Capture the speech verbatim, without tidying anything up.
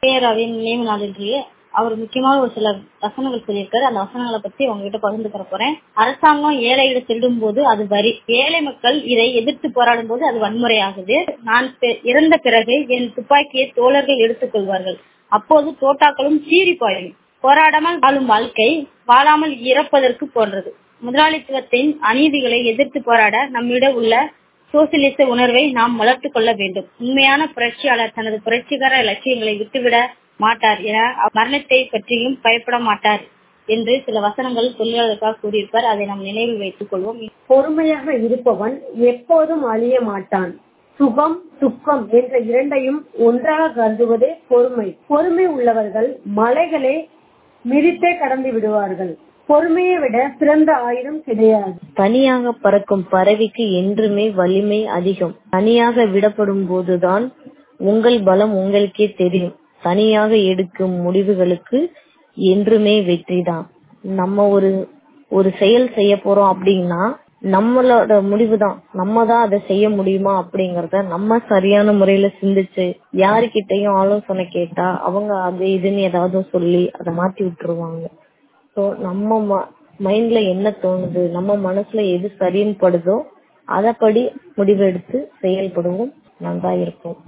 பேராவின் நினைவு நாள் என்று அவர் முக்கியமான ஒரு சில வசனங்கள் சொல்லியிருக்காரு. அந்த வசனங்களை பத்தி உங்ககிட்ட பகிர்ந்து தர போறேன். அரசாங்கம் ஏழைகளை திருடும் போது அது வரி, ஏழை மக்கள் இதை எதிர்த்து போராடும் போது அது வன்முறை ஆகுது. நான் இறந்த பிறகு என் துப்பாக்கியை தோழர்கள் எடுத்துக் கொள்வார்கள், அப்போது தோட்டாக்களும் சீறி பாயும். போராடாமல் வாழும் வாழ்க்கை வாழாமல் இறப்பதற்கு போன்றது. முதலாளித்துவத்தின் அநீதிகளை எதிர்த்து போராட நம்மிடம் உள்ள சோசியலிச உணர்வை நாம் வளர்த்துக் கொள்ள வேண்டும். உண்மையான புரட்சியாளர் தனது புரட்சிகர இலட்சியங்களை விட்டுவிட மாட்டார் என மரணத்தை பற்றியும் பயப்பட மாட்டார் என்று சில வசனங்கள் தொழிலாளர்களுக்காக கூறியிருப்பார். அதை நாம் நினைவில் வைத்துக் கொள்வோம். பொறுமையாக இருப்பவன் எப்போதும் அழிய மாட்டான். சுகம் துக்கம் என்ற இரண்டையும் ஒன்றாக கருதுவதே பொறுமை. பொறுமை உள்ளவர்கள் மலைகளை மிதித்தே கடந்து விடுவார்கள். பொறுமையை விட சிறந்த ஆயுதம் கிடையாது. தனியாக பறக்கும் பறவைக்கு என்றுமே வலிமை அதிகம். தனியாக விடப்படும் போதுதான் உங்கள் பலம் உங்களுக்கே தெரியும். தனியாக எடுக்கும் முடிவுகளுக்கு என்றுமே வெற்றிதான். நம்ம ஒரு ஒரு செயல் செய்ய போறோம் அப்படின்னா நம்மளோட முடிவுதான், நம்ம தான் அதை செய்ய முடியுமா அப்படிங்கறத நம்ம சரியான முறையில சிந்திச்சு யாருக்கிட்டையும் ஆலோசனை கேட்டா அவங்க அது இதுன்னு ஏதாவது சொல்லி அதை மாத்தி விட்டுருவாங்க. ஸோ நம்ம மைண்ட்ல என்ன தோணுது, நம்ம மனசுல எது சரின்னு படுதோ அதைப்படி முடிவெடுத்து செயல்படுவோம், நல்லா இருக்கும்.